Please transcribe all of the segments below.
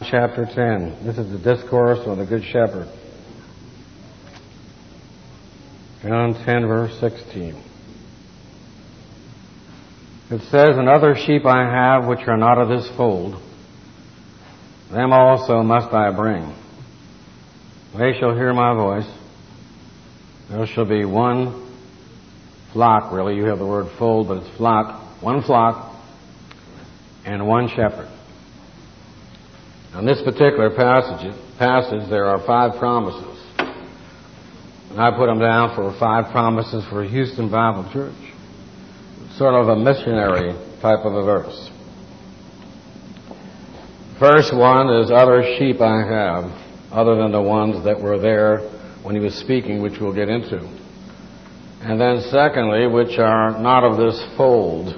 chapter 10. This is the discourse on the Good Shepherd. John 10, verse 16. It says, "And other sheep I have which are not of this fold, them also must I bring. They shall hear my voice. There shall be one flock," really, you have the word fold, but it's flock, one flock, and one shepherd. On this particular passage, there are 5 promises. And I put them down for 5 promises for Houston Bible Church. Sort of a missionary type of a verse. First one is, "Other sheep I have, other than the ones that were there when he was speaking," which we'll get into. And then secondly, "which are not of this fold."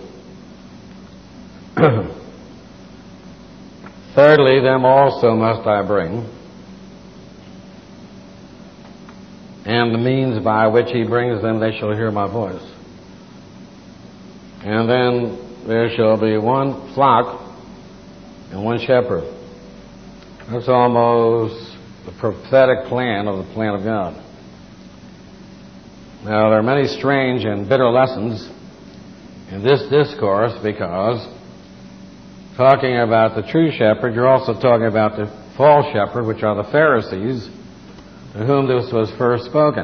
Thirdly, "them also must I bring." And the means by which he brings them, they shall hear my voice. And then there shall be one flock and one shepherd. That's almost the prophetic plan of the plan of God. Now, there are many strange and bitter lessons in this discourse, because talking about the true shepherd, you're also talking about the false shepherd, which are the Pharisees, to whom this was first spoken.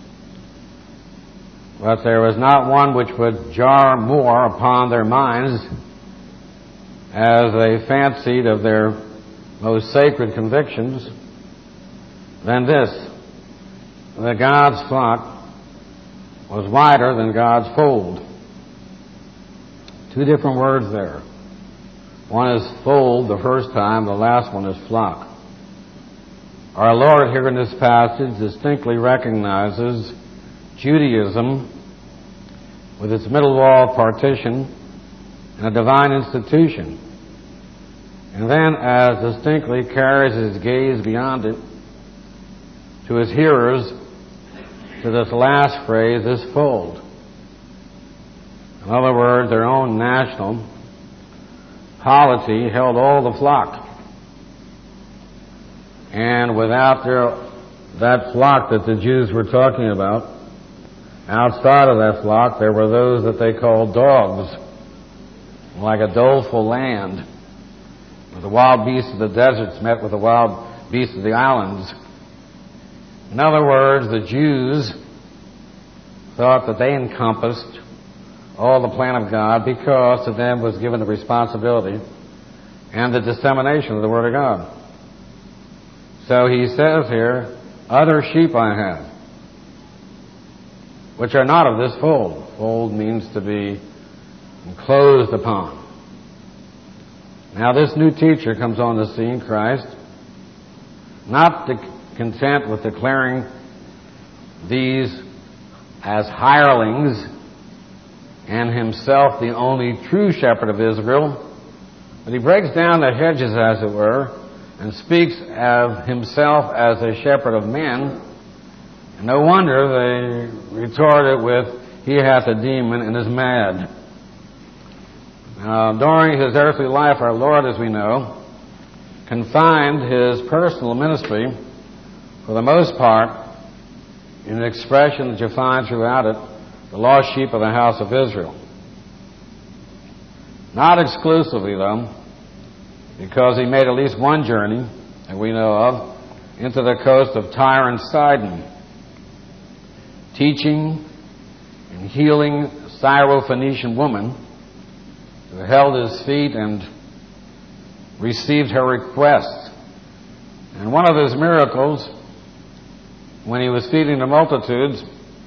But there was not one which would jar more upon their minds as they fancied of their most sacred convictions than this, that God's flock was wider than God's fold. 2 different words there. One is fold the first time, the last one is flock. Our Lord here in this passage distinctly recognizes Judaism with its middle wall partition and a divine institution, and then as distinctly carries his gaze beyond it to his hearers to this last phrase, "this fold." In other words, their own national polity held all the flock. And without that flock that the Jews were talking about, outside of that flock, there were those that they called dogs, like a doleful land, where the wild beasts of the deserts met with the wild beasts of the islands. In other words, the Jews thought that they encompassed all the plan of God, because to them was given the responsibility and the dissemination of the Word of God. So he says here, "Other sheep I have, which are not of this fold." Fold means to be enclosed upon. Now this new teacher comes on the scene, Christ, not content with declaring these as hirelings and himself the only true shepherd of Israel, but he breaks down the hedges, as it were, and speaks of himself as a shepherd of men. And no wonder they retorted with, "He hath a demon and is mad." Now, during his earthly life, our Lord, as we know, confined his personal ministry, for the most part, in an expression that you find throughout it, "the lost sheep of the house of Israel." Not exclusively, though, because he made at least one journey, that we know of, into the coast of Tyre and Sidon, teaching and healing a Syrophoenician woman who held his feet and received her request. And one of his miracles, when he was feeding the multitudes,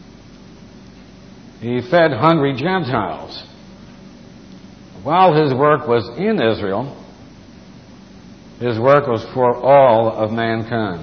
he fed hungry Gentiles. While his work was in Israel, his work was for all of mankind.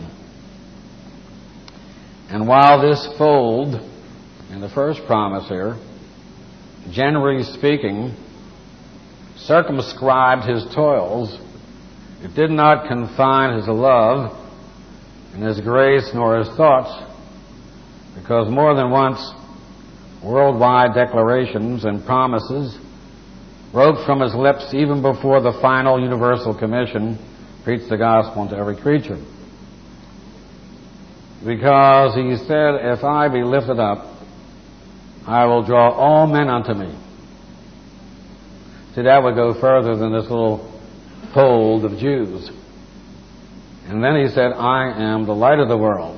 And while this fold, in the first promise here, generally speaking, circumscribed his toils, it did not confine his love and his grace nor his thoughts, because more than once worldwide declarations and promises broke from his lips even before the final universal commission preach the gospel unto every creature. Because he said, if I be lifted up, I will draw all men unto me. See, that would go further than this little fold of Jews. And then he said, I am the light of the world.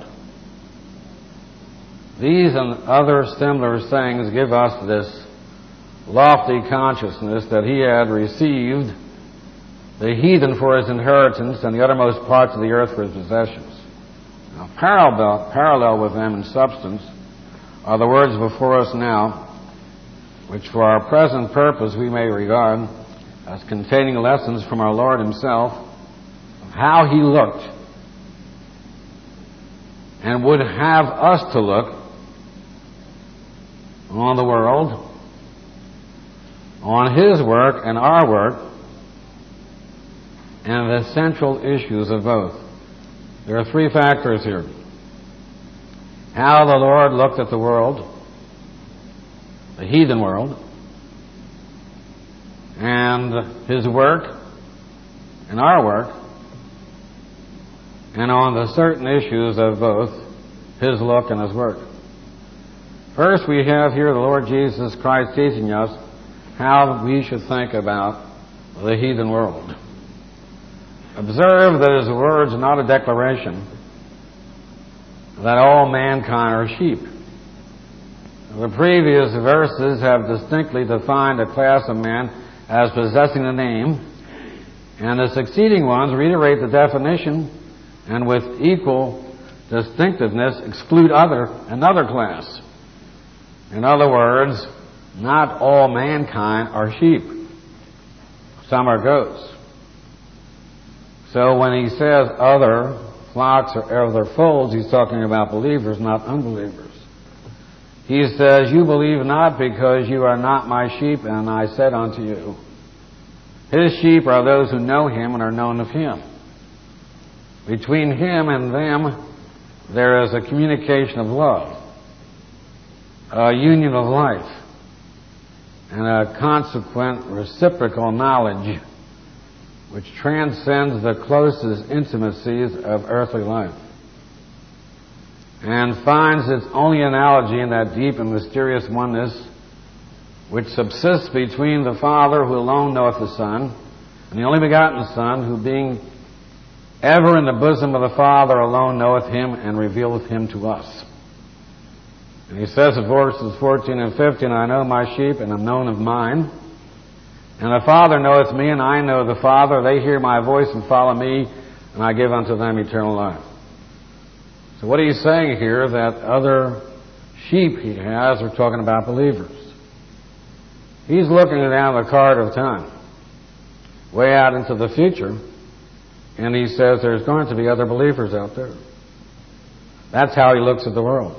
These and other similar things give us this lofty consciousness that he had received the heathen for his inheritance and the uttermost parts of the earth for his possessions. Now, parallel with them in substance are the words before us now, which for our present purpose we may regard as containing lessons from our Lord himself of how he looked and would have us to look on the world, on his work and our work, and the central issues of both. There are three factors here. How the Lord looked at the world, the heathen world, and his work and our work, and on the certain issues of both his look and his work. First, we have here the Lord Jesus Christ teaching us how we should think about the heathen world. Observe that his words are not a declaration that all mankind are sheep. The previous verses have distinctly defined a class of men as possessing the name, and the succeeding ones reiterate the definition and with equal distinctiveness exclude another class. In other words, not all mankind are sheep. Some are goats. So when he says other flocks or other folds, he's talking about believers, not unbelievers. He says, you believe not because you are not my sheep, and I said unto you. His sheep are those who know him and are known of him. Between him and them, there is a communication of love, a union of life, and a consequent reciprocal knowledge which transcends the closest intimacies of earthly life and finds its only analogy in that deep and mysterious oneness which subsists between the Father, who alone knoweth the Son, and the only begotten Son, who being ever in the bosom of the Father alone knoweth him and revealeth him to us. And he says in verses 14 and 15, I know my sheep and am known of mine, and the Father knoweth me, and I know the Father. They hear my voice and follow me, and I give unto them eternal life. So what he's saying here, that other sheep he has, are talking about believers. He's looking down the card of time, way out into the future, and he says there's going to be other believers out there. That's how he looks at the world.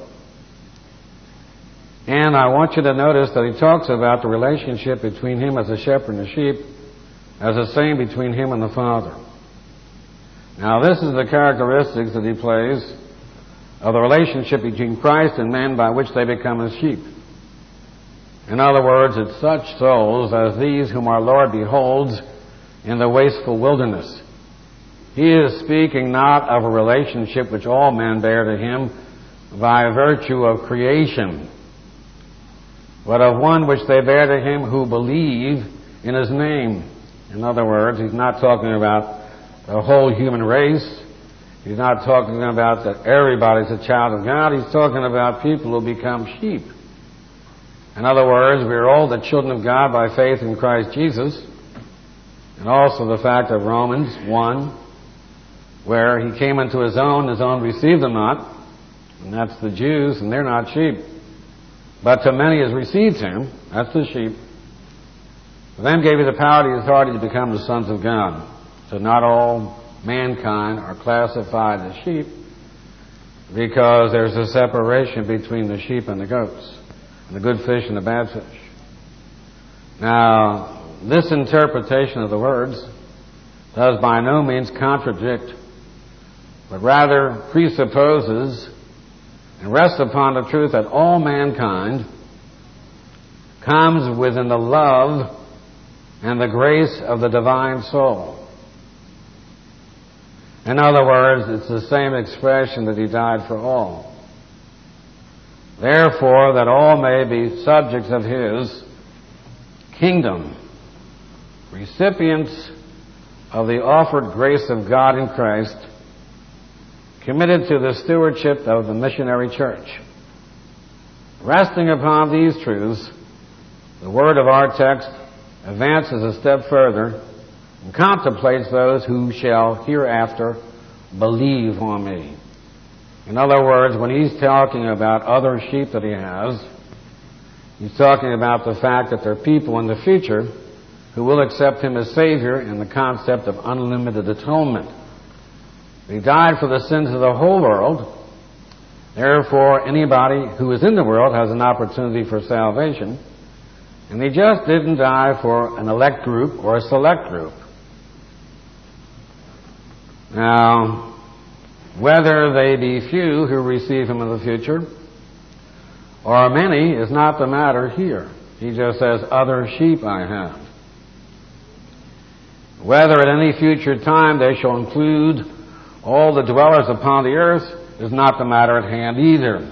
And I want you to notice that he talks about the relationship between him as a shepherd and a sheep as the same between him and the Father. Now this is the characteristics that he plays of the relationship between Christ and men by which they become his sheep. In other words, it's such souls as these whom our Lord beholds in the wasteful wilderness. He is speaking not of a relationship which all men bear to him by virtue of creation, but of one which they bear to him who believe in his name. In other words, he's not talking about the whole human race. He's not talking about that everybody's a child of God. He's talking about people who become sheep. In other words, we are all the children of God by faith in Christ Jesus. And also the fact of Romans 1, where he came unto his own received him not. And that's the Jews, and they're not sheep. But to many as received him, that's the sheep, to them gave he the power and the authority to become the sons of God. So not all mankind are classified as sheep, because there's a separation between the sheep and the goats, and the good fish and the bad fish. Now, this interpretation of the words does by no means contradict, but rather presupposes and rests upon the truth that all mankind comes within the love and the grace of the divine soul. In other words, it's the same expression that he died for all. Therefore, that all may be subjects of his kingdom, recipients of the offered grace of God in Christ, committed to the stewardship of the missionary church. Resting upon these truths, the word of our text advances a step further and contemplates those who shall hereafter believe on me. In other words, when he's talking about other sheep that he has, he's talking about the fact that there are people in the future who will accept him as Savior in the concept of unlimited atonement. He died for the sins of the whole world. Therefore, anybody who is in the world has an opportunity for salvation. And he just didn't die for an elect group or a select group. Now, whether they be few who receive him in the future or many is not the matter here. He just says, other sheep I have. Whether at any future time they shall include all the dwellers upon the earth is not the matter at hand either.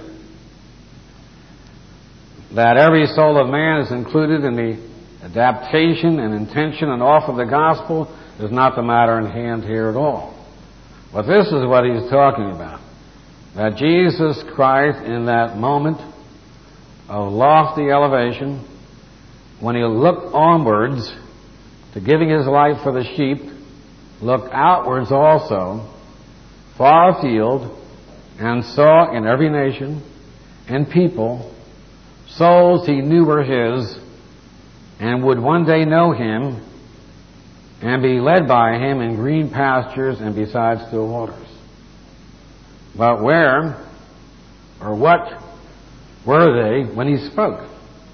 That every soul of man is included in the adaptation and intention and offer of the gospel is not the matter in hand here at all. But this is what he's talking about. That Jesus Christ, in that moment of lofty elevation, when he looked onwards to giving his life for the sheep, looked outwards also, far afield, and saw in every nation and people souls he knew were his and would one day know him and be led by him in green pastures and beside still waters. But where or what were they when he spoke?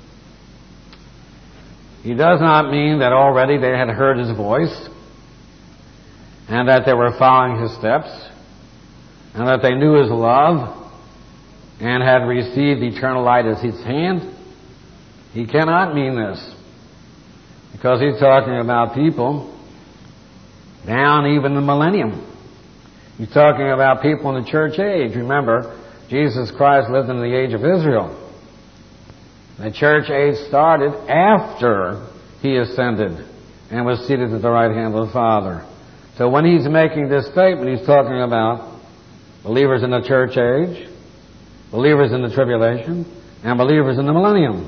He does not mean that already they had heard his voice and that they were following his steps and that they knew his love and had received eternal light as his hand. He cannot mean this, because he's talking about people down even the millennium. He's talking about people in the church age. Remember, Jesus Christ lived in the age of Israel. The church age started after he ascended and was seated at the right hand of the Father. So when he's making this statement, he's talking about believers in the church age, believers in the tribulation, and believers in the millennium.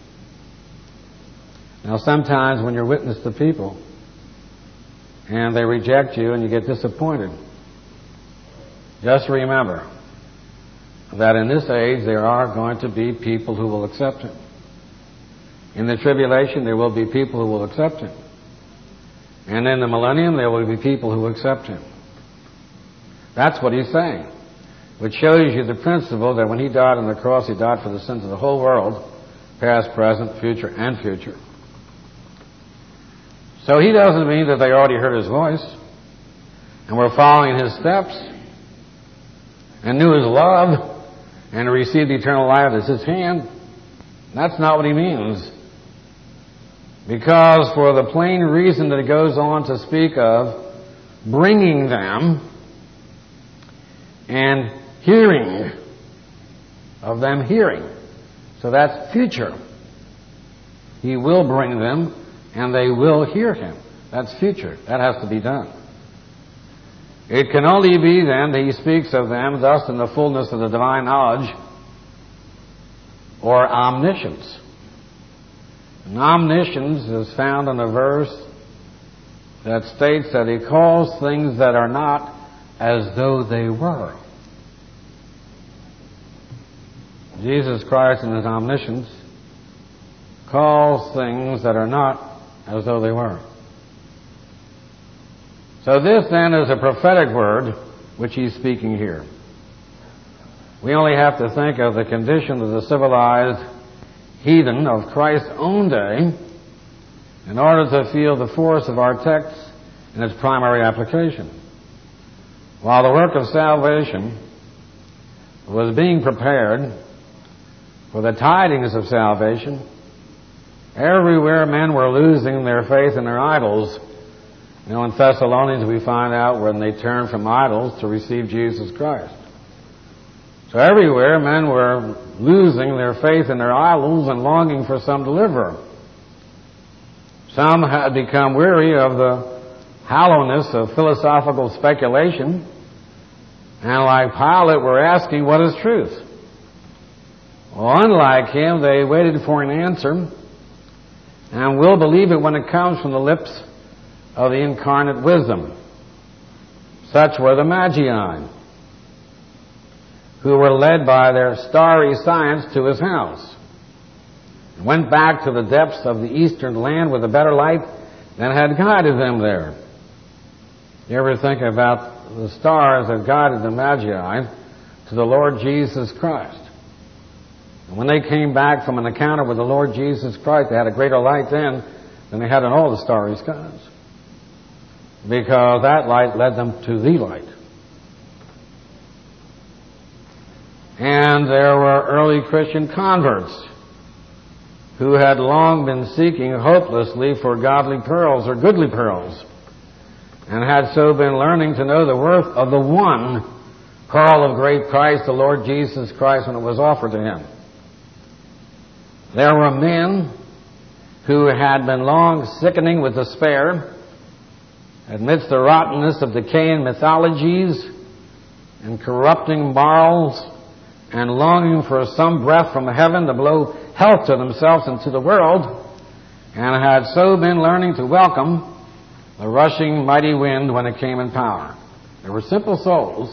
Now sometimes when you're witness to people and they reject you and you get disappointed, just remember that in this age there are going to be people who will accept him. In the tribulation there will be people who will accept him. And in the millennium there will be people who accept him. That's what he's saying. Which shows you the principle that when he died on the cross, he died for the sins of the whole world, past, present, future, and future. So he doesn't mean that they already heard his voice and were following his steps and knew his love and received eternal life as his hand. That's not what he means. Because for the plain reason that it goes on to speak of bringing them and hearing, of them hearing. So that's future. He will bring them and they will hear him. That's future. That has to be done. It can only be then that he speaks of them thus in the fullness of the divine knowledge or omniscience. And omniscience is found in a verse that states that he calls things that are not as though they were. Jesus Christ in his omniscience calls things that are not as though they were. So this then is a prophetic word which he's speaking here. We only have to think of the condition of the civilized heathen of Christ's own day in order to feel the force of our text in its primary application. While the work of salvation was being prepared for the tidings of salvation, everywhere men were losing their faith in their idols You know, in Thessalonians we find out when they turned from idols to receive Jesus Christ. So everywhere men were losing their faith in their idols and longing for some deliverer. Some had become weary of the hollowness of philosophical speculation, and like Pilate were asking, what is truth? Well, unlike him, they waited for an answer and will believe it when it comes from the lips of the incarnate wisdom. Such were the Magi, who were led by their starry science to his house, and went back to the depths of the eastern land with a better light than had guided them there. You ever think about the stars that guided the Magi to the Lord Jesus Christ? And when they came back from an encounter with the Lord Jesus Christ, they had a greater light then than they had in all the starry skies, because that light led them to the light. And there were early Christian converts who had long been seeking hopelessly for godly pearls or goodly pearls, and had so been learning to know the worth of the one pearl of great price, the Lord Jesus Christ, when it was offered to him. There were men who had been long sickening with despair amidst the rottenness of decaying mythologies and corrupting morals, and longing for some breath from heaven to blow health to themselves and to the world, and had so been learning to welcome the rushing mighty wind when it came in power. There were simple souls,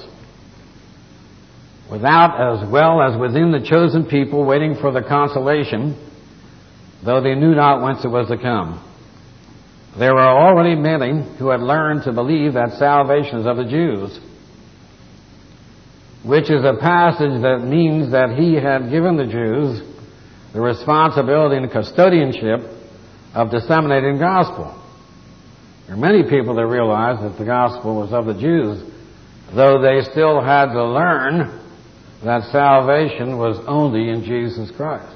without as well as within the chosen people, waiting for the consolation, though they knew not whence it was to come. There were already many who had learned to believe that salvation is of the Jews, which is a passage that means that he had given the Jews the responsibility and custodianship of disseminating the gospel. There are many people that realized that the gospel was of the Jews, though they still had to learn that salvation was only in Jesus Christ.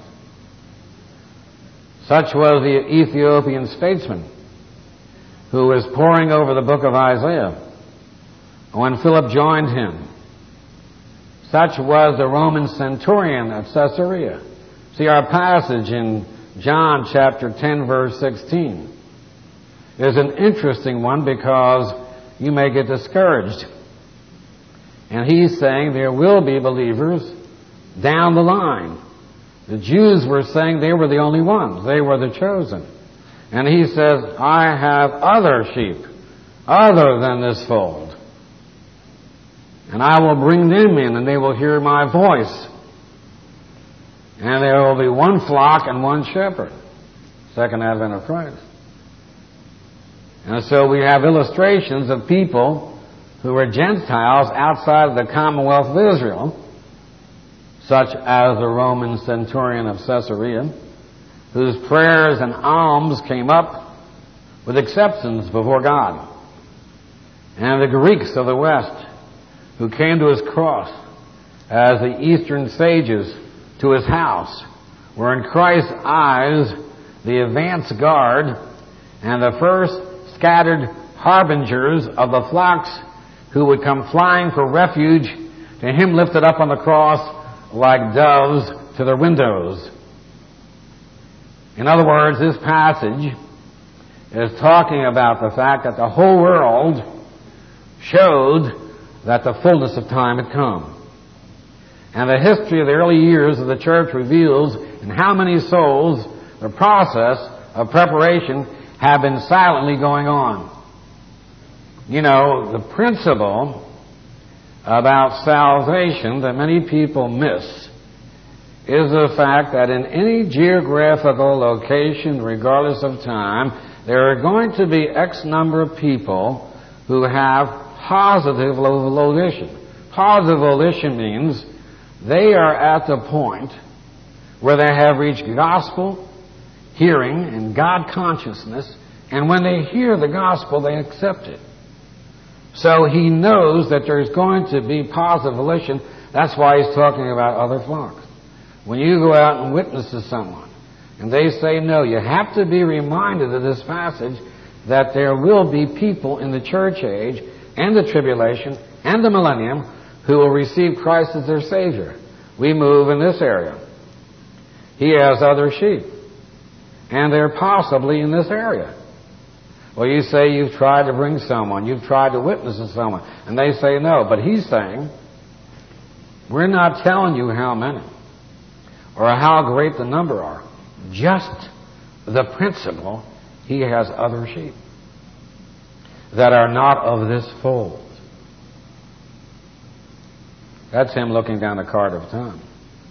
Such was the Ethiopian statesman who was poring over the book of Isaiah when Philip joined him. Such was the Roman centurion at Caesarea. See, our passage in John chapter 10, verse 16 is an interesting one, because you may get discouraged. And he's saying there will be believers down the line. The Jews were saying they were the only ones. They were the chosen. And he says, I have other sheep other than this fold. And I will bring them in, and they will hear my voice. And there will be one flock and one shepherd. Second advent of Christ. And so we have illustrations of people who were Gentiles outside of the commonwealth of Israel, such as the Roman centurion of Caesarea, whose prayers and alms came up with acceptance before God. And the Greeks of the West, who came to his cross as the eastern sages to his house, were in Christ's eyes the advance guard and the first scattered harbingers of the flocks who would come flying for refuge to him lifted up on the cross like doves to their windows. In other words, this passage is talking about the fact that the whole world showed that the fullness of time had come. And the history of the early years of the church reveals in how many souls the process of preparation have been silently going on. You know, the principle about salvation that many people miss is the fact that in any geographical location, regardless of time, there are going to be X number of people who have positive volition. Positive volition means they are at the point where they have reached gospel hearing and God consciousness, and when they hear the gospel, they accept it. So he knows that there's going to be positive volition. That's why he's talking about other flocks. When you go out and witness to someone, and they say no, you have to be reminded of this passage, that there will be people in the church age and the tribulation and the millennium who will receive Christ as their Savior. We move in this area. He has other sheep, and they're possibly in this area. Well, you say you've tried to bring someone, you've tried to witness to someone, and they say no. But he's saying, we're not telling you how many or how great the number are. Just the principle, he has other sheep that are not of this fold. That's him looking down the card of time.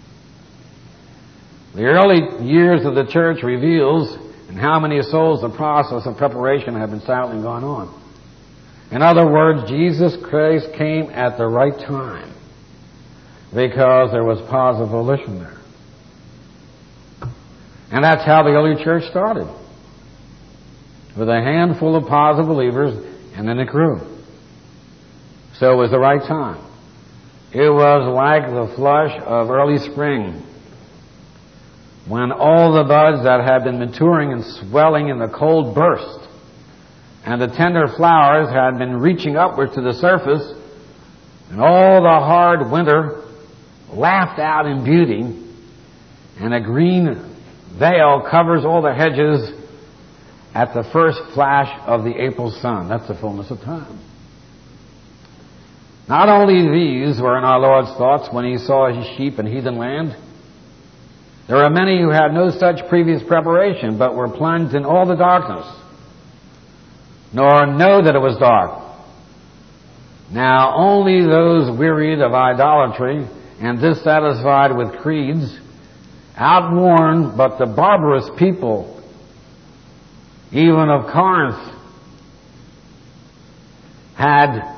The early years of the church reveals in how many souls the process of preparation had been silently going on. In other words, Jesus Christ came at the right time because there was positive volition there. And that's how the early church started, with a handful of positive believers, and then it grew. So it was the right time. It was like the flush of early spring, when all the buds that had been maturing and swelling in the cold burst, and the tender flowers had been reaching upward to the surface, and all the hard winter laughed out in beauty, and a green veil covers all the hedges at the first flash of the April sun. That's the fullness of time. Not only these were in our Lord's thoughts when he saw his sheep in heathen land. There are many who had no such previous preparation, but were plunged in all the darkness, nor know that it was dark. Now only those wearied of idolatry and dissatisfied with creeds, outworn but the barbarous people, even of Corinth, had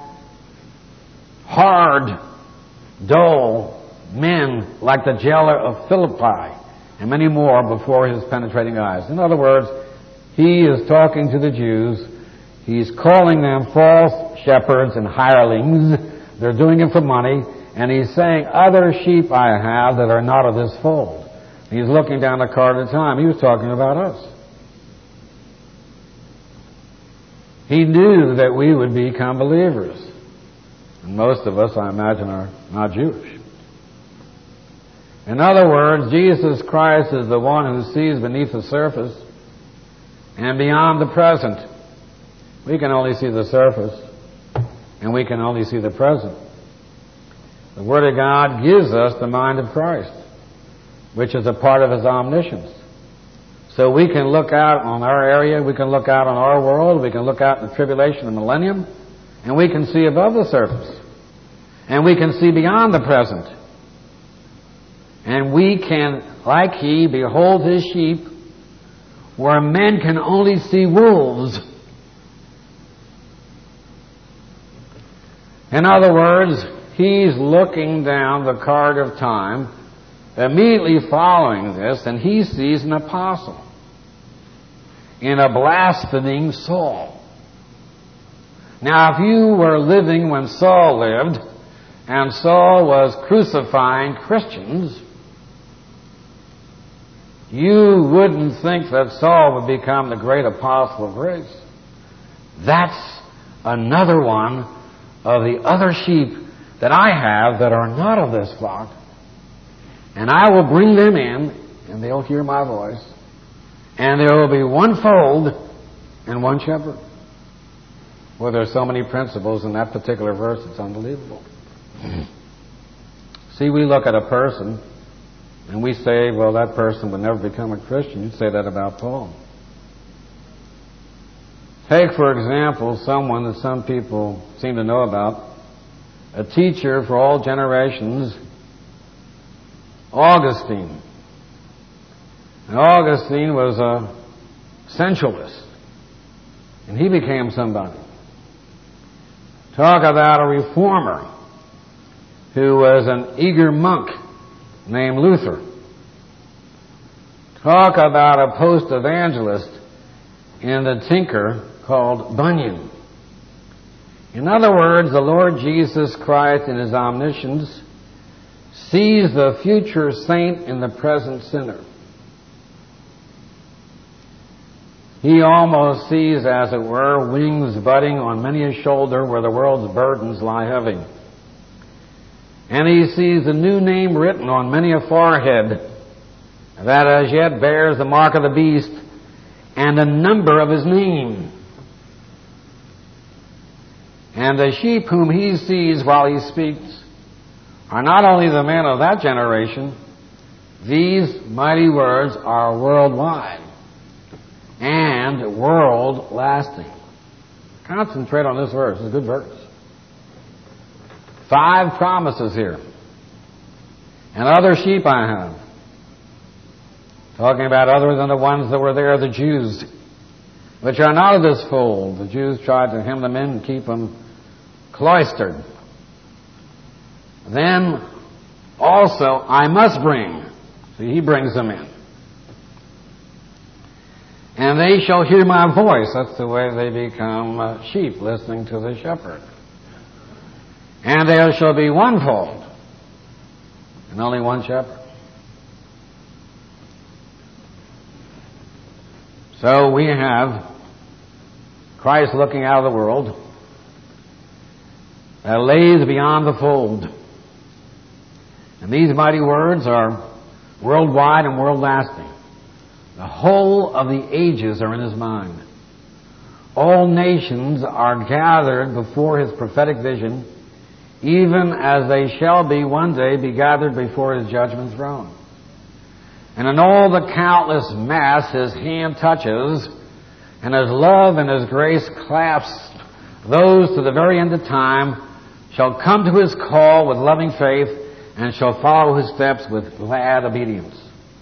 hard, dull men like the jailer of Philippi and many more before his penetrating eyes. In other words, he is talking to the Jews. He's calling them false shepherds and hirelings. They're doing it for money. And he's saying, other sheep I have that are not of this fold. He's looking down the card of time. He was talking about us. He knew that we would become believers. And most of us, I imagine, are not Jewish. In other words, Jesus Christ is the one who sees beneath the surface and beyond the present. We can only see the surface, and we can only see the present. The Word of God gives us the mind of Christ, which is a part of His omniscience. So we can look out on our area, we can look out on our world, we can look out in the tribulation and millennium, and we can see above the surface. And we can see beyond the present. And we can, like He, behold His sheep, where men can only see wolves. In other words, He's looking down the card of time, immediately following this, and He sees an apostle in a blaspheming Saul. Now, if you were living when Saul lived, and Saul was crucifying Christians, you wouldn't think that Saul would become the great apostle of grace. That's another one of the other sheep that I have that are not of this flock, and I will bring them in, and they'll hear my voice, and there will be one fold and one shepherd. Well, there's so many principles in that particular verse, it's unbelievable. See, we look at a person, and we say, well, that person would never become a Christian. You'd say that about Paul. Take, for example, someone that some people seem to know about, a teacher for all generations, Augustine. And Augustine was a sensualist, and he became somebody. Talk about a reformer who was an eager monk named Luther. Talk about a post-evangelist and a tinker called Bunyan. In other words, the Lord Jesus Christ in His omniscience sees the future saint in the present sinner. He almost sees, as it were, wings budding on many a shoulder where the world's burdens lie heavy. And he sees a new name written on many a forehead that as yet bears the mark of the beast and the number of his name. And the sheep whom he sees while he speaks are not only the men of that generation, these mighty words are worldwide and world-lasting. Concentrate on this verse. It's a good verse. 5 promises here. And other sheep I have. Talking about other than the ones that were there, the Jews, which are not of this fold. The Jews tried to hem them in and keep them cloistered. Then also I must bring. See, he brings them in. And they shall hear my voice. That's the way they become sheep, listening to the shepherd. And there shall be one fold, and only one shepherd. So we have Christ looking out of the world that lays beyond the fold. And these mighty words are worldwide and world-lasting. The whole of the ages are in his mind. All nations are gathered before his prophetic vision, even as they shall be one day be gathered before his judgment throne. And in all the countless mass his hand touches, and his love and his grace clasps those to the very end of time, shall come to his call with loving faith, and shall follow his steps with glad obedience.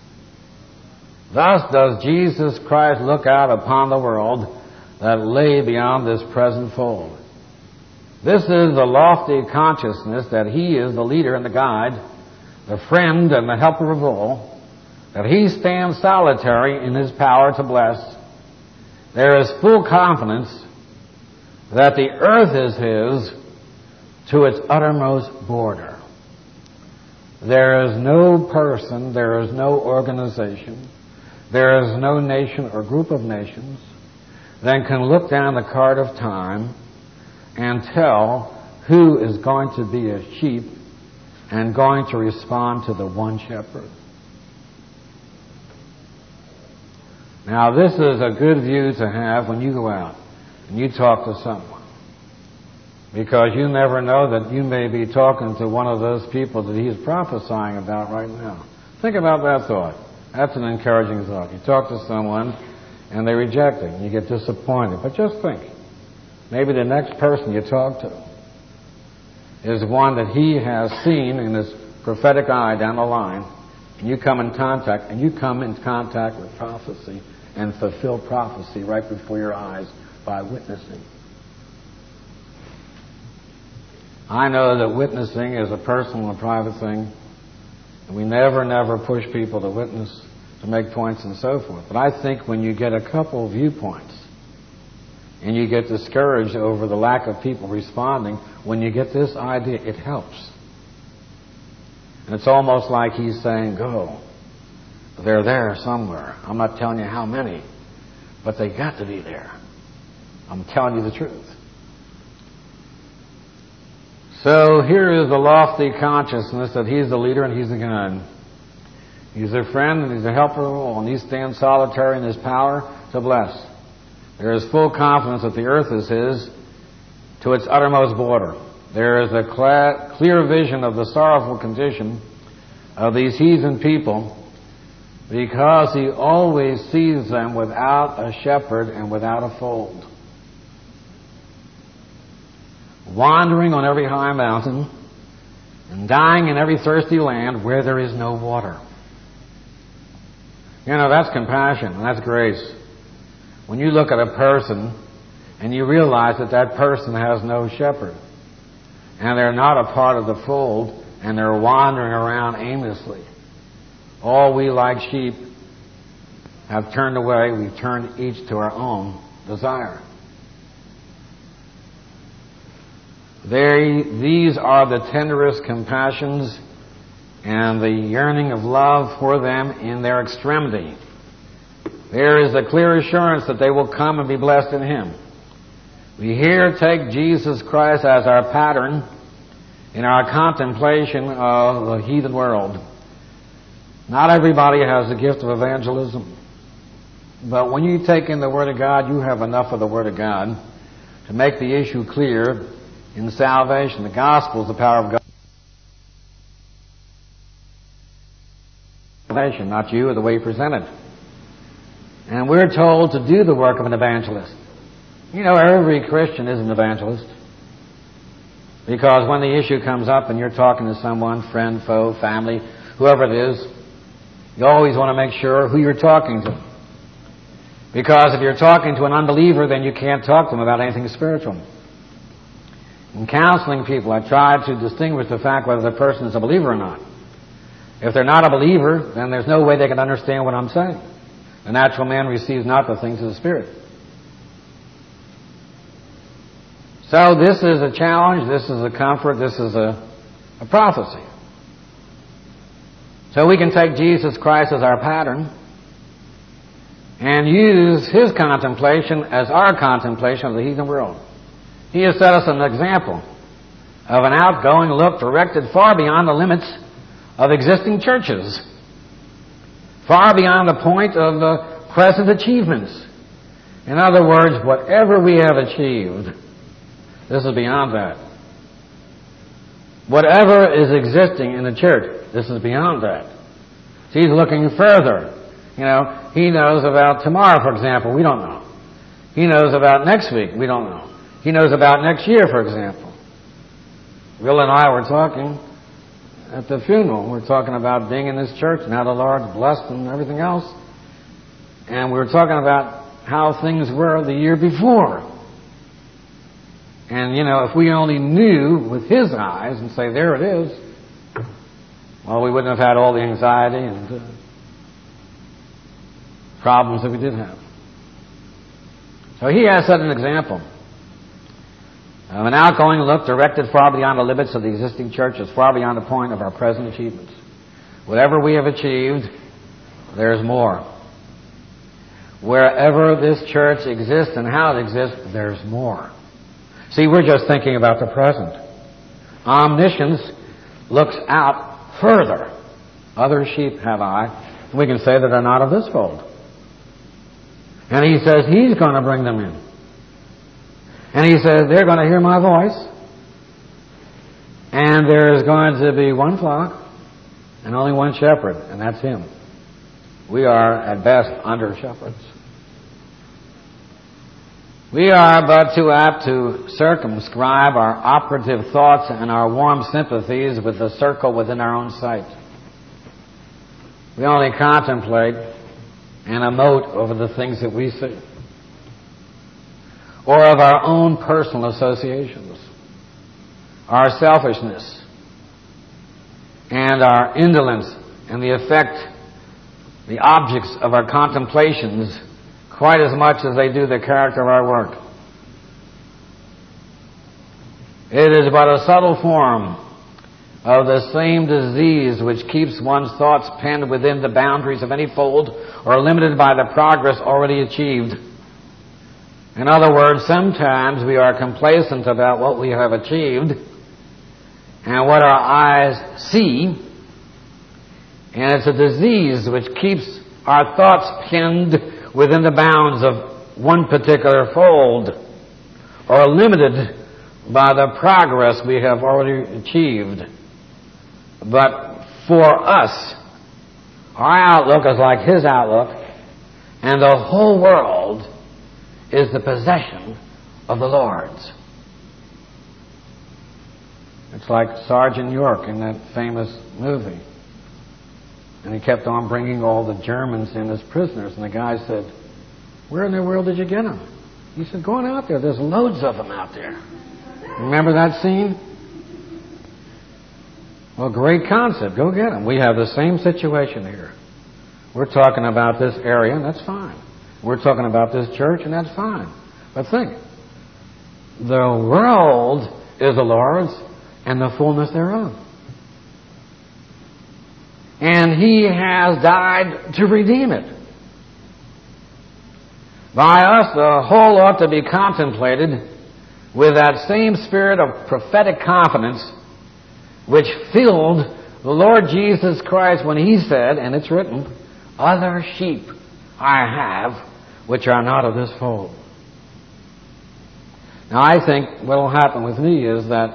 Thus does Jesus Christ look out upon the world that lay beyond this present fold. This is the lofty consciousness that he is the leader and the guide, the friend and the helper of all, that he stands solitary in his power to bless. There is full confidence that the earth is his to its uttermost border. There is no person, there is no organization, there is no nation or group of nations that can look down the card of time and tell who is going to be a sheep and going to respond to the one shepherd. Now, this is a good view to have when you go out and you talk to someone, because you never know that you may be talking to one of those people that he is prophesying about right now. Think about that thought. That's an encouraging thought. You talk to someone and they reject it and you get disappointed. But just think, maybe the next person you talk to is one that he has seen in his prophetic eye down the line, and you come in contact with prophecy and fulfill prophecy right before your eyes by witnessing. I know that witnessing is a personal and private thing, and we never push people to witness, to make points and so forth. But I think when you get a couple of viewpoints and you get discouraged over the lack of people responding, when you get this idea, it helps. And it's almost like he's saying, go. They're there somewhere. I'm not telling you how many, but they got to be there. I'm telling you the truth. So here is the lofty consciousness that he's the leader and he's the guide. He's a friend and he's a helper of all, and he stands solitary in his power to bless. There is full confidence that the earth is his to its uttermost border. There is a clear vision of the sorrowful condition of these heathen people, because he always sees them without a shepherd and without a fold, wandering on every high mountain and dying in every thirsty land where there is no water. You know, that's compassion and that's grace. When you look at a person and you realize that that person has no shepherd and they're not a part of the fold and they're wandering around aimlessly. All we like sheep have turned away. We've turned each to our own desire. These are the tenderest compassions and the yearning of love for them in their extremity. there is a clear assurance that they will come and be blessed in Him. We here take Jesus Christ as our pattern in our contemplation of the heathen world. Not everybody has the gift of evangelism. But when you take in the Word of God, you have enough of the Word of God to make the issue clear in salvation. The gospel is the power of God. Salvation, not you or the way you present it. And we're told to do the work of an evangelist. You know, every Christian is an evangelist. Because when the issue comes up and you're talking to someone, friend, foe, family, whoever it is, you always want to make sure who you're talking to. Because if you're talking to an unbeliever, then you can't talk to them about anything spiritual. In counseling people, I try to distinguish the fact whether the person is a believer or not. If they're not a believer, then there's no way they can understand what I'm saying. The natural man receives not the things of the Spirit. So this is a challenge, this is a comfort, this is a prophecy. So we can take Jesus Christ as our pattern and use His contemplation as our contemplation of the heathen world. He has set us an example of an outgoing look directed far beyond the limits of existing churches, far beyond the point of the present achievements. In other words, whatever we have achieved, this is beyond that. Whatever is existing in the church, this is beyond that. So He's looking further. You know, He knows about tomorrow, for example. We don't know. He knows about next week. We don't know. He knows about next year, for example. Bill and I were talking at the funeral. We're talking about being in this church and how the Lord's blessed and everything else. And we were talking about how things were the year before. And, you know, if we only knew with His eyes and say, there it is, well, we wouldn't have had all the anxiety and problems that we did have. So He has set an example of an outgoing look directed far beyond the limits of the existing churches, far beyond the point of our present achievements. Whatever we have achieved, there's more. Wherever this church exists and how it exists, there's more. See, we're just thinking about the present. Omniscience looks out further. Other sheep have I. We can say that they're not of this fold. And He says He's going to bring them in. And He says they're going to hear my voice. And there's going to be one flock and only one shepherd, and that's Him. We are, at best, under shepherds. We are but too apt to circumscribe our operative thoughts and our warm sympathies with the circle within our own sight. We only contemplate and emote over the things that we see, or of our own personal associations, our selfishness, and our indolence, and the effect, the objects of our contemplations, quite as much as they do the character of our work. It is but a subtle form of the same disease which keeps one's thoughts penned within the boundaries of any fold or limited by the progress already achieved. In other words, sometimes we are complacent about what we have achieved and what our eyes see, and it's a disease which keeps our thoughts pinned within the bounds of one particular fold or limited by the progress we have already achieved. But for us, our outlook is like His outlook, and the whole world is the possession of the Lord's. It's like Sergeant York in that famous movie. And he kept on bringing all the Germans in as prisoners, and the guy said, "Where in the world did you get them?" He said, "Going out there. There's loads of them out there." Remember that scene? Well, great concept. Go get them. We have the same situation here. We're talking about this area, and that's fine. We're talking about this church, and that's fine. But think, the world is the Lord's and the fullness thereof. And He has died to redeem it. By us, the whole ought to be contemplated with that same spirit of prophetic confidence which filled the Lord Jesus Christ when he said, and it's written, "Other sheep I have which are not of this fold." Now I think what will happen with me is that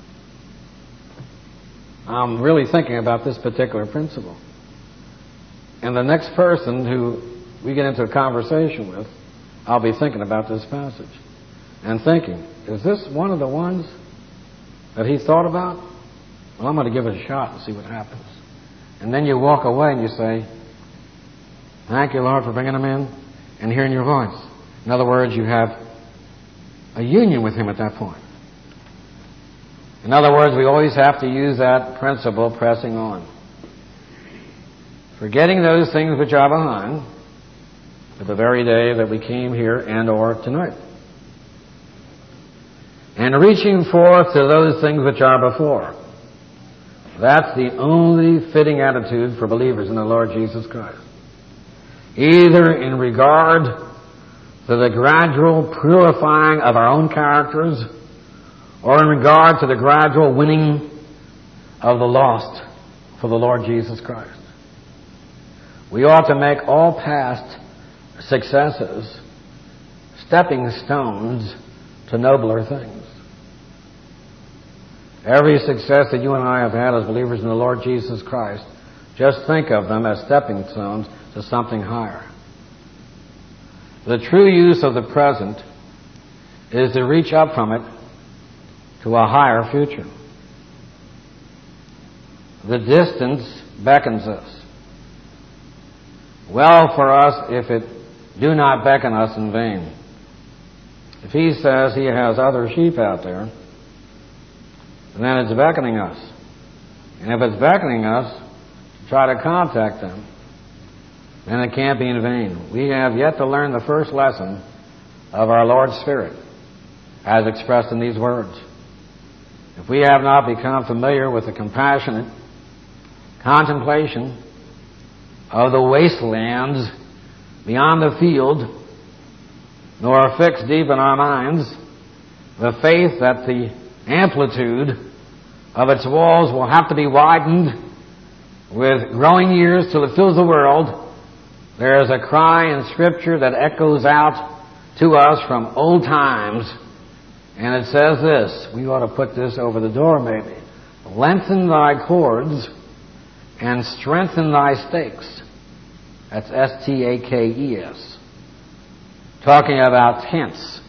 I'm really thinking about this particular principle. And the next person who we get into a conversation with, I'll be thinking about this passage and thinking, is this one of the ones that he thought about? Well, I'm going to give it a shot and see what happens. And then you walk away and you say, "Thank you, Lord, for bringing him in and hearing your voice." In other words, you have a union with him at that point. In other words, we always have to use that principle, pressing on. Forgetting those things which are behind, for the very day that we came here and or tonight. And reaching forth to those things which are before. That's the only fitting attitude for believers in the Lord Jesus Christ. Either in regard to the gradual purifying of our own characters, or in regard to the gradual winning of the lost for the Lord Jesus Christ. We ought to make all past successes stepping stones to nobler things. Every success that you and I have had as believers in the Lord Jesus Christ, just think of them as stepping stones to something higher. The true use of the present is to reach up from it to a higher future. The distance beckons us. Well for us if it do not beckon us in vain. If he says he has other sheep out there, then it's beckoning us. And if it's beckoning us to try to contact them, then it can't be in vain. We have yet to learn the first lesson of our Lord's Spirit, as expressed in these words. If we have not become familiar with the compassionate contemplation of the wastelands beyond the field, nor fixed deep in our minds the faith that the amplitude of its walls will have to be widened with growing years till it fills the world, there is a cry in Scripture that echoes out to us from old times, and it says this. We ought to put this over the door maybe. "Lengthen thy cords and strengthen thy stakes." That's S-T-A-K-E-S. Talking about tents.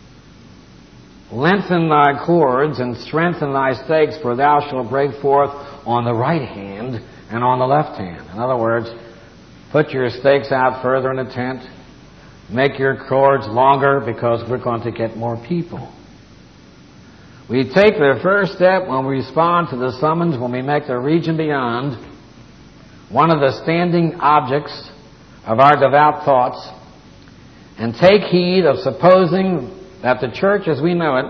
"Lengthen thy cords and strengthen thy stakes, for thou shalt break forth on the right hand and on the left hand." In other words, put your stakes out further in the tent. Make your cords longer because we're going to get more people. We take the first step when we respond to the summons, when we make the region beyond one of the standing objects of our devout thoughts, and take heed of supposing that the church as we know it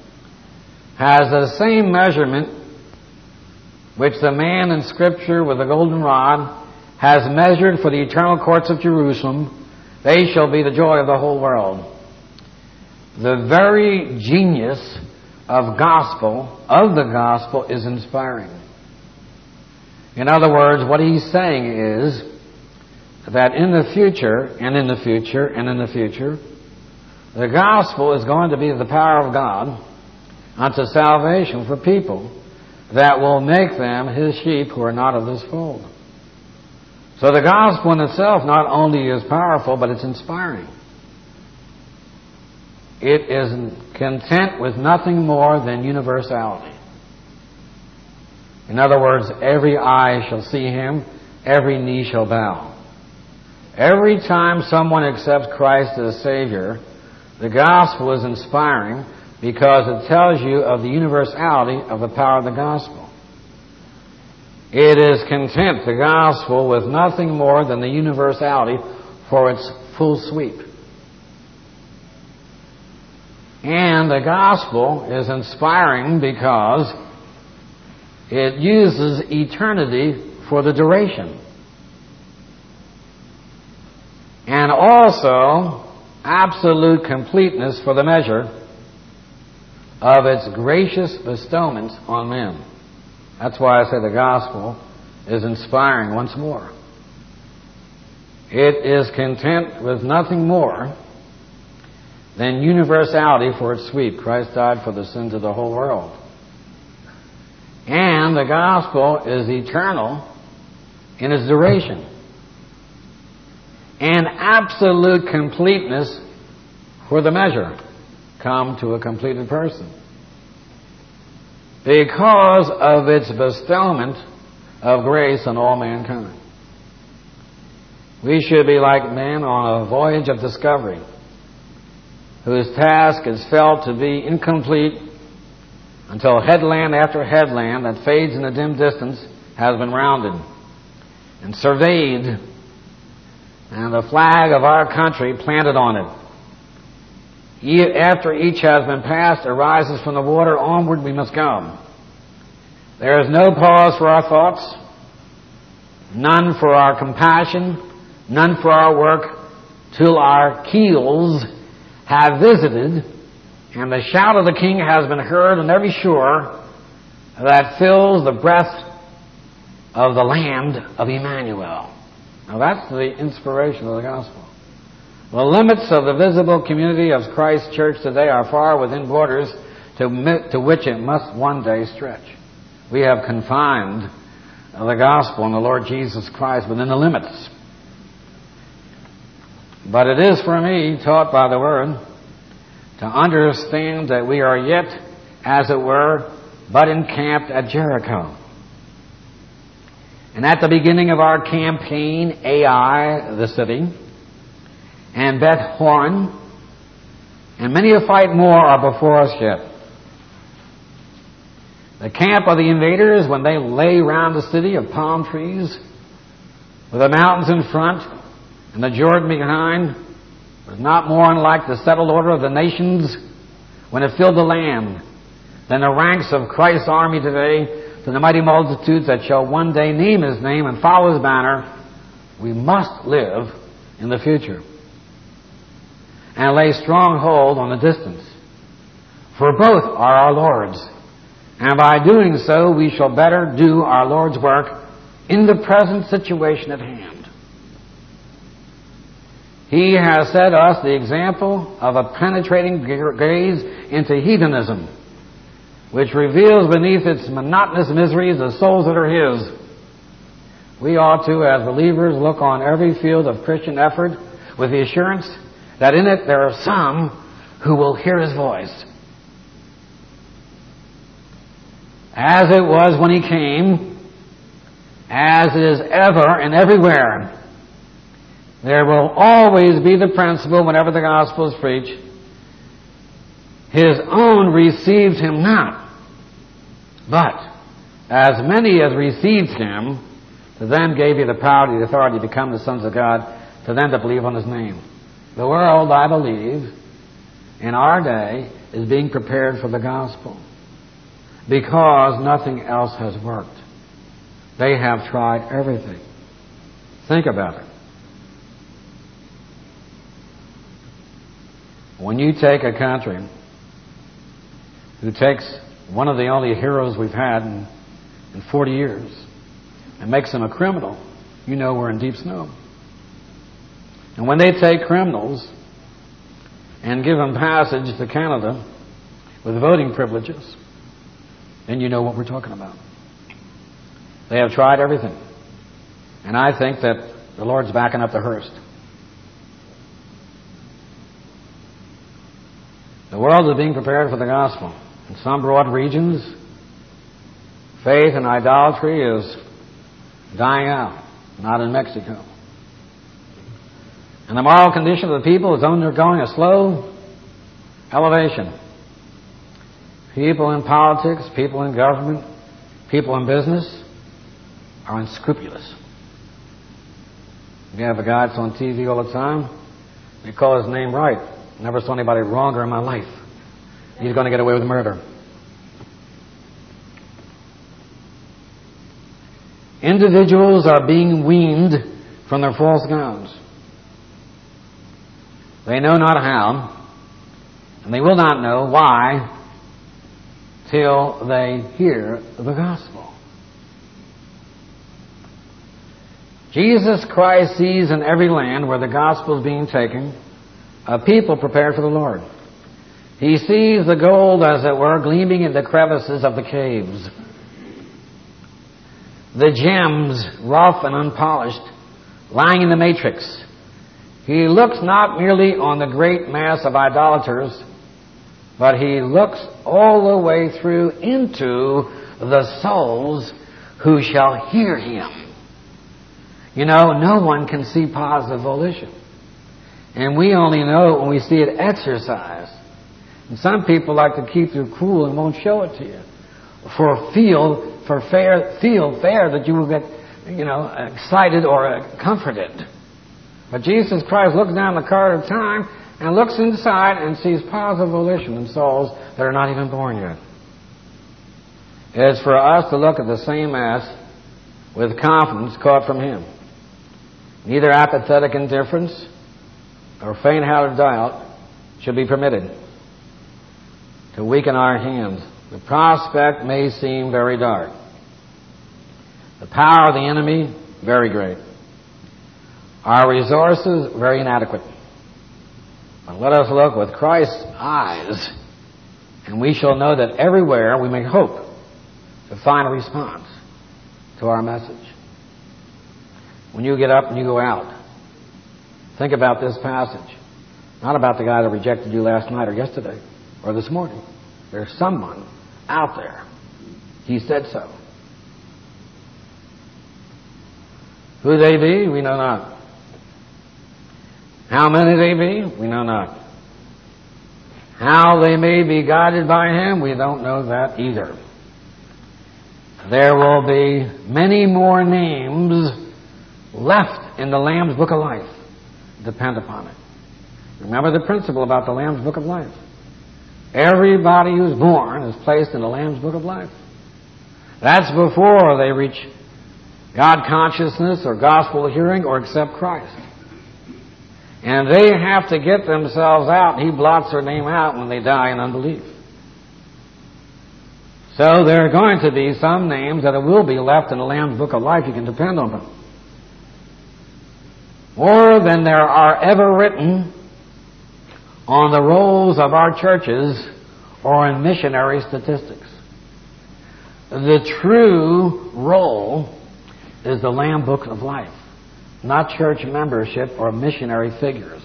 has the same measurement which the man in Scripture with the golden rod has measured for the eternal courts of Jerusalem. They shall be the joy of the whole world. The very genius of the gospel is inspiring. In other words, what he's saying is that in the future, and in the future, and in the future, the gospel is going to be the power of God unto salvation for people that will make them his sheep who are not of this fold. So the gospel in itself not only is powerful, but it's inspiring. It is content with nothing more than universality. In other words, every eye shall see him, every knee shall bow. Every time someone accepts Christ as Savior, the gospel is inspiring because it tells you of the universality of the power of the gospel. It is content, the gospel, with nothing more than the universality for its full sweep. And the gospel is inspiring because it uses eternity for the duration. And also absolute completeness for the measure of its gracious bestowments on men. That's why I say the gospel is inspiring once more. It is content with nothing more than universality for its sweep. Christ died for the sins of the whole world. And the gospel is eternal in its duration. And absolute completeness for the measure come to a completed person. Because of its bestowment of grace on all mankind. We should be like men on a voyage of discovery, whose task is felt to be incomplete until headland after headland that fades in the dim distance has been rounded and surveyed, and the flag of our country planted on it. After each has been passed, arises from the water, onward we must go. There is no pause for our thoughts, none for our compassion, none for our work, till our keels have visited, and the shout of the King has been heard on every shore that fills the breadth of the land of Emmanuel. Now that's the inspiration of the gospel. The limits of the visible community of Christ's church today are far within borders to which it must one day stretch. We have confined the gospel and the Lord Jesus Christ within the limits. But it is for me, taught by the Word, to understand that we are yet, as it were, but encamped at Jericho. And at the beginning of our campaign, Ai, the city, and Beth Horon, and many a fight more are before us yet. The camp of the invaders, when they lay round the city of palm trees, with the mountains in front and the Jordan behind, was not more unlike the settled order of the nations when it filled the land than the ranks of Christ's army today to the mighty multitudes that shall one day name His name and follow His banner. We must live in the future and lay strong hold on the distance, for both are our Lord's, and by doing so we shall better do our Lord's work in the present situation at hand. He has set us the example of a penetrating gaze into heathenism, which reveals beneath its monotonous miseries the souls that are His. We ought to, as believers, look on every field of Christian effort with the assurance that in it there are some who will hear His voice. As it was when He came, as it is ever and everywhere, there will always be the principle whenever the gospel is preached. His own received Him not, but as many as received Him, to them gave He the power and the authority to become the sons of God, to them that believe on His name. The world, I believe, in our day is being prepared for the gospel because nothing else has worked. They have tried everything. Think about it. When you take a country who takes one of the only heroes we've had in 40 years and makes him a criminal, you know we're in deep snow. And when they take criminals and give them passage to Canada with voting privileges, then you know what we're talking about. They have tried everything. And I think that the Lord's backing up the Hearst. The world is being prepared for the gospel. In some broad regions, faith and idolatry is dying out, not in Mexico. And the moral condition of the people is undergoing a slow elevation. People in politics, people in government, people in business are unscrupulous. We have a guy that's on TV all the time. They call his name right. Never saw anybody wronger in my life. He's going to get away with murder. Individuals are being weaned from their false gods. They know not how, and they will not know why till they hear the gospel. Jesus Christ sees in every land where the gospel is being taken a people prepared for the Lord. He sees the gold, as it were, gleaming in the crevices of the caves. The gems, rough and unpolished, lying in the matrix. He looks not merely on the great mass of idolaters, but he looks all the way through into the souls who shall hear him. You know, no one can see positive volition. And we only know it when we see it exercised. And some people like to keep their cool and won't show it to you. Feel fair that you will get, excited or comforted. But Jesus Christ looks down the card of time and looks inside and sees positive volition in souls that are not even born yet. It is for us to look at the same mass with confidence caught from Him. Neither apathetic indifference or faint-hearted doubt should be permitted to weaken our hands. The prospect may seem very dark. The power of the enemy, very great. Our resources, very inadequate. But let us look with Christ's eyes, and we shall know that everywhere we may hope to find a response to our message. When you get up and you go out, think about this passage. Not about the guy that rejected you last night or yesterday or this morning. There's someone out there. He said so. Who they be, we know not. How many they be, we know not. How they may be guided by Him, we don't know that either. There will be many more names left in the Lamb's Book of Life. Depend upon it. Remember the principle about the Lamb's Book of Life. Everybody who's born is placed in the Lamb's Book of Life. That's before they reach God consciousness or gospel hearing or accept Christ. And they have to get themselves out. He blots their name out when they die in unbelief. So there are going to be some names that will be left in the Lamb's Book of Life. You can depend on them. More than there are ever written on the rolls of our churches or in missionary statistics. The true roll is the Lamb Book of Life, not church membership or missionary figures.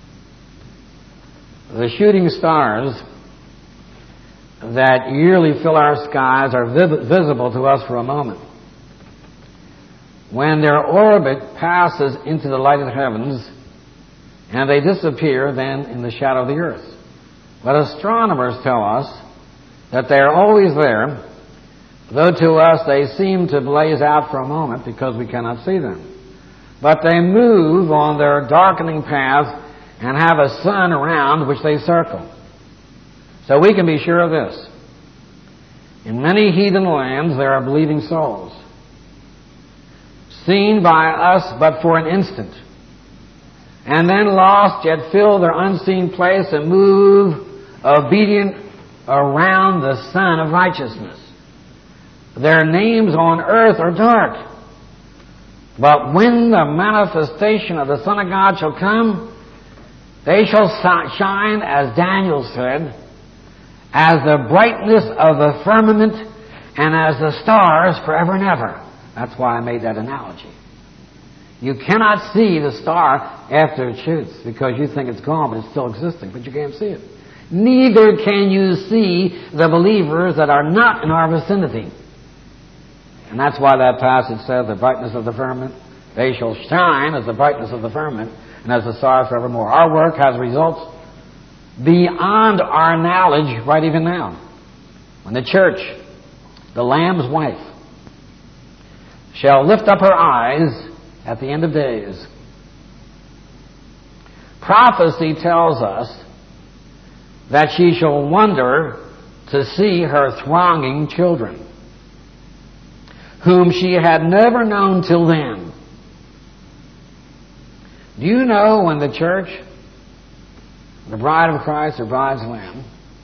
The shooting stars that yearly fill our skies are visible to us for a moment. When their orbit passes into the lighted heavens, and they disappear then in the shadow of the earth. But astronomers tell us that they are always there, though to us they seem to blaze out for a moment because we cannot see them. But they move on their darkening path and have a sun around which they circle. So we can be sure of this. In many heathen lands there are believing souls, seen by us but for an instant, and then lost, yet fill their unseen place and move obedient around the Sun of righteousness. Their names on earth are dark. But when the manifestation of the Son of God shall come, they shall shine, as Daniel said, as the brightness of the firmament and as the stars forever and ever. That's why I made that analogy. You cannot see the star after it shoots because you think it's gone, but it's still existing, but you can't see it. Neither can you see the believers that are not in our vicinity. And that's why that passage says, the brightness of the firmament, they shall shine as the brightness of the firmament and as the stars forevermore. Our work has results beyond our knowledge right even now. When the church, the Lamb's wife, shall lift up her eyes at the end of days, prophecy tells us that she shall wonder to see her thronging children, whom she had never known till then. Do you know when the church the bride of Christ, the bride's lamb,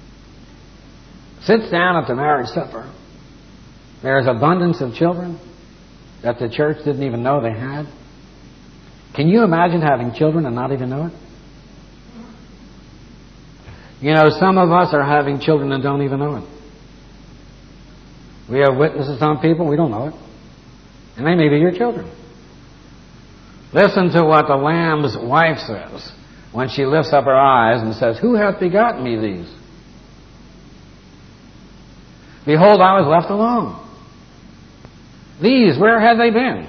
sits down at the marriage supper. There's abundance of children that the church didn't even know they had. Can you imagine having children and not even know it? You know, some of us are having children and don't even know it. We have witnesses on people, we don't know it. And they may be your children. Listen to what the Lamb's wife says when she lifts up her eyes and says, "Who hath begotten me these? Behold, I was left alone. These, where had they been?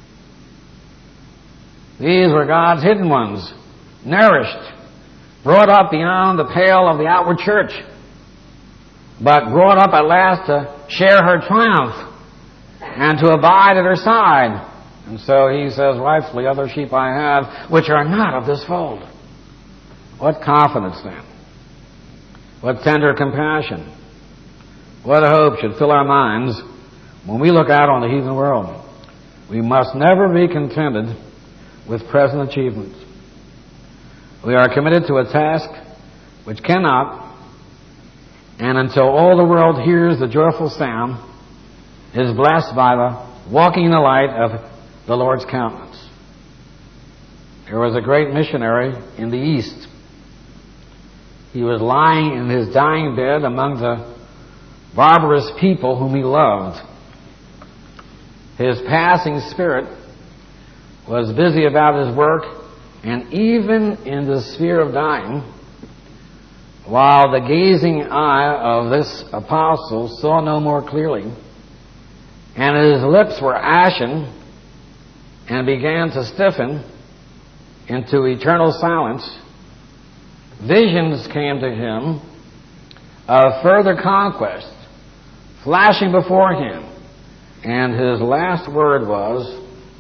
These were God's hidden ones, nourished, brought up beyond the pale of the outward church, but brought up at last to share her triumph and to abide at her side." And so he says, "Rightfully, other sheep I have, which are not of this fold." What confidence then? What tender compassion? What hope should fill our minds when we look out on the heathen world? We must never be contented with present achievements. We are committed to a task which cannot, and until all the world hears the joyful sound, is blessed by the walking in the light of the Lord's countenance. There was a great missionary in the East. He was lying in his dying bed among the barbarous people whom he loved. His passing spirit was busy about his work, and even in the sphere of dying, while the gazing eye of this apostle saw no more clearly, and his lips were ashen and began to stiffen into eternal silence, visions came to him of further conquest flashing before him, and his last word was,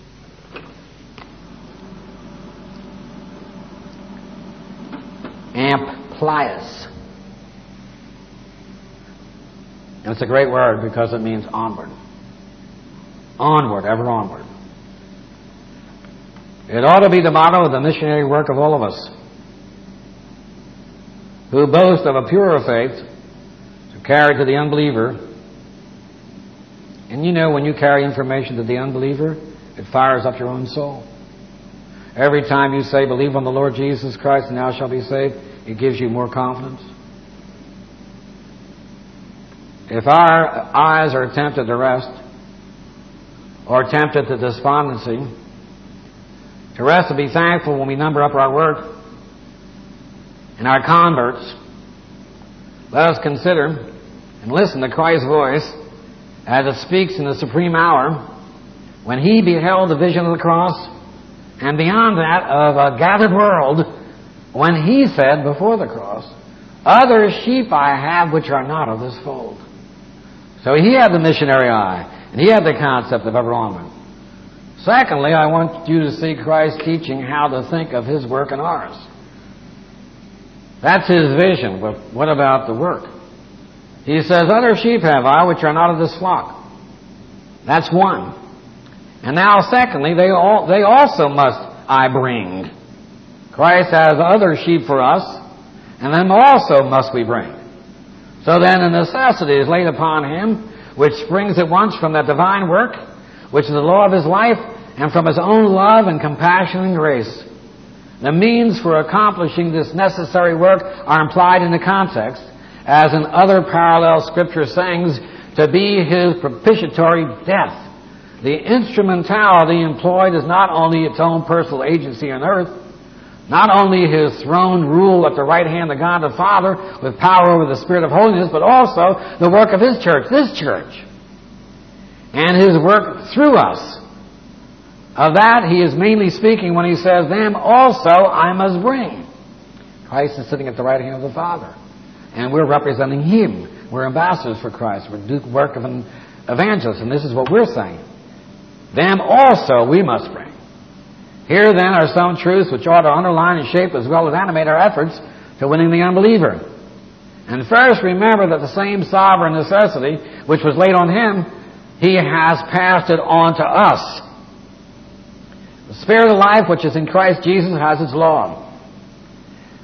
Amplias. And it's a great word because it means onward. Onward, ever onward. It ought to be the motto of the missionary work of all of us who boast of a purer faith to carry to the unbeliever. And you know, when you carry information to the unbeliever, it fires up your own soul. Every time you say, "Believe on the Lord Jesus Christ and thou shalt be saved," it gives you more confidence. If our eyes are tempted to rest, or tempted to despondency, to rest and be thankful when we number up our work and our converts, let us consider and listen to Christ's voice as it speaks in the supreme hour when he beheld the vision of the cross, and beyond that of a gathered world, when he said before the cross, "Other sheep I have which are not of this fold." So he had the missionary eye, and he had the concept of ever onward. Secondly, I want you to see Christ teaching how to think of his work and ours. That's his vision, but what about the work? He says, "Other sheep have I which are not of this flock." That's one. And now secondly, they also must I bring. Christ has other sheep for us, and them also must we bring. So then a necessity is laid upon him, which springs at once from that divine work, which is the law of his life, and from his own love and compassion and grace. The means for accomplishing this necessary work are implied in the context, as in other parallel scripture sayings, to be his propitiatory death. The instrumentality employed is not only its own personal agency on earth, not only his throne rule at the right hand of God the Father with power over the Spirit of holiness, but also the work of his church, this church, and his work through us. Of that he is mainly speaking when he says, "Them also I must bring." Christ is sitting at the right hand of the Father, and we're representing him. We're ambassadors for Christ. We're doing the work of an evangelist, and this is what we're saying. Them also we must bring. Here then are some truths which ought to underline and shape as well as animate our efforts to winning the unbeliever. And first, remember that the same sovereign necessity which was laid on him, he has passed it on to us. The Spirit of life which is in Christ Jesus has its law.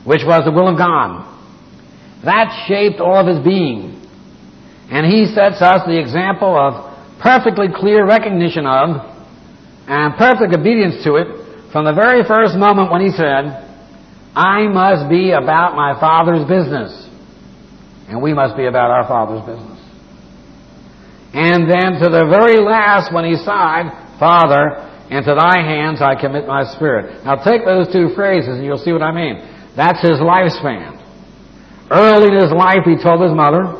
which was the will of God. That shaped all of his being. And he sets us the example of perfectly clear recognition of and perfect obedience to it from the very first moment when he said, I must be about my Father's business. And we must be about our Father's business. And then to the very last when he sighed, Father, into thy hands I commit my spirit. Now take those two phrases and you'll see what I mean. That's his lifespan. Early in his life he told his mother,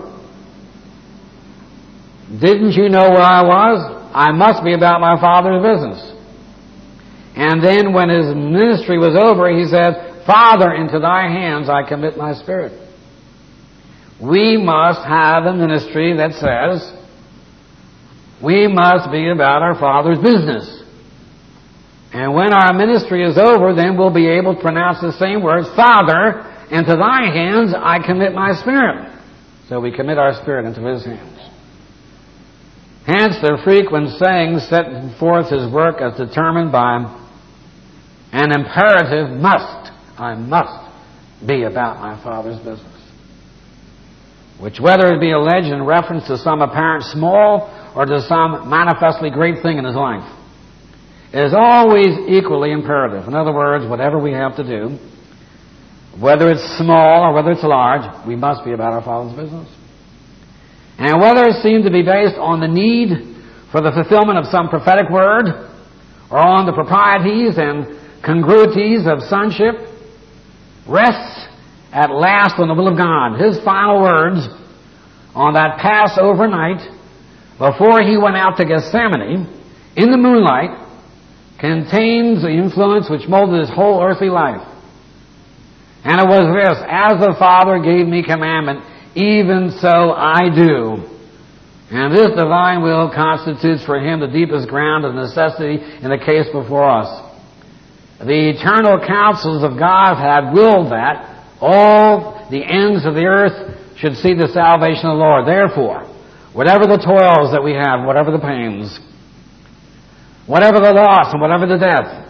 didn't you know where I was? I must be about my Father's business. And then when his ministry was over, he said, Father, into thy hands I commit my spirit. We must have a ministry that says, we must be about our Father's business. And when our ministry is over, then we'll be able to pronounce the same words, Father, into thy hands I commit my spirit. So we commit our spirit into his hands. Hence the frequent sayings setting forth his work as determined by an imperative must. I must be about my Father's business. Which, whether it be alleged in reference to some apparent small or to some manifestly great thing in his life, is always equally imperative. In other words, whatever we have to do, whether it's small or whether it's large, we must be about our Father's business. And whether it seems to be based on the need for the fulfillment of some prophetic word, or on the proprieties and congruities of sonship, rests at last on the will of God. His final words on that Passover night, before he went out to Gethsemane, in the moonlight, contains the influence which molded his whole earthly life. And it was this, as the Father gave me commandment, even so I do. And this divine will constitutes for him the deepest ground of necessity in the case before us. The eternal counsels of God had willed that all the ends of the earth should see the salvation of the Lord. Therefore, whatever the toils that we have, whatever the pains, whatever the loss and whatever the death,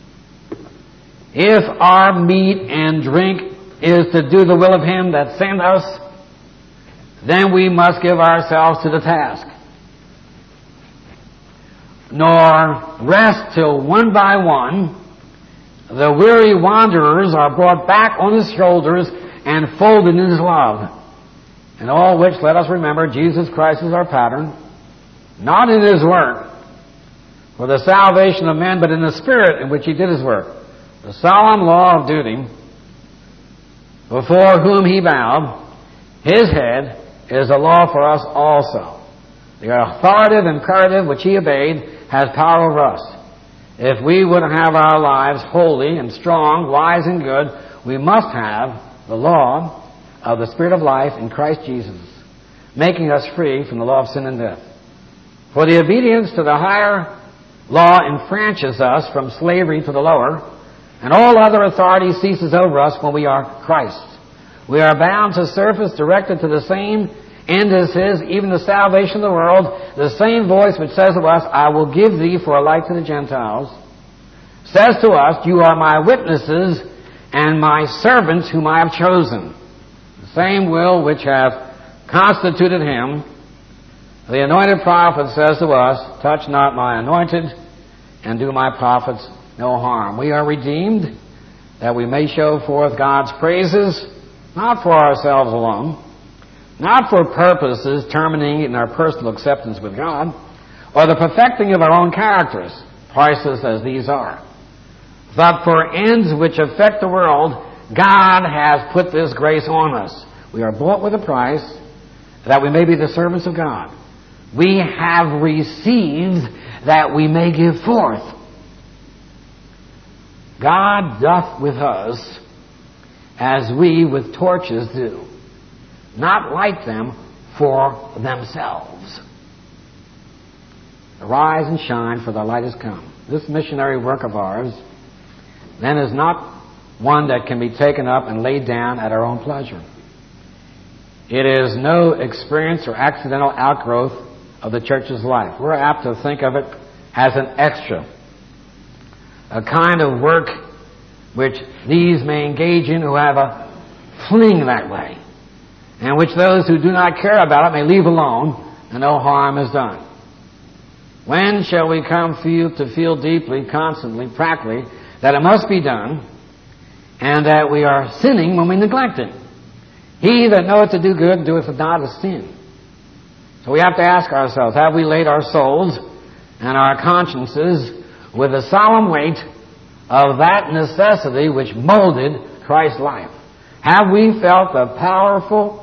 if our meat and drink is to do the will of him that sent us, then we must give ourselves to the task. Nor rest till one by one the weary wanderers are brought back on his shoulders and folded in his love. In all which, let us remember, Jesus Christ is our pattern, not in his work for the salvation of men, but in the spirit in which he did his work. The solemn law of duty before whom he bowed, his head, is a law for us also. The authoritative imperative which he obeyed has power over us. If we would have our lives holy and strong, wise and good, we must have the law of the Spirit of life in Christ Jesus, making us free from the law of sin and death. For the obedience to the higher law enfranches us from slavery to the lower, and all other authority ceases over us when we are Christ. We are bound to service directed to the same end as his, even the salvation of the world, the same voice which says to us, I will give thee for a light to the Gentiles, says to us, you are my witnesses and my servants whom I have chosen. The same will which hath constituted him, the anointed prophet says to us, touch not my anointed and do my prophets no harm. We are redeemed that we may show forth God's praises, not for ourselves alone, not for purposes terminating in our personal acceptance with God, or the perfecting of our own characters, priceless as these are, but for ends which affect the world. God has put this grace on us. We are bought with a price, that we may be the servants of God. We have received that we may give forth. God doth with us as we with torches do, not light them for themselves. Arise and shine, for the light is come. This missionary work of ours, then, is not one that can be taken up and laid down at our own pleasure. It is no experience or accidental outgrowth of the church's life. We're apt to think of it as an extra, a kind of work which these may engage in who have a fling that way, and which those who do not care about it may leave alone, and no harm is done. When shall we come to feel deeply, constantly, practically, that it must be done, and that we are sinning when we neglect it? He that knoweth to do good doeth not a sin. So we have to ask ourselves, have we laid our souls and our consciences with the solemn weight of that necessity which molded Christ's life? Have we felt the powerful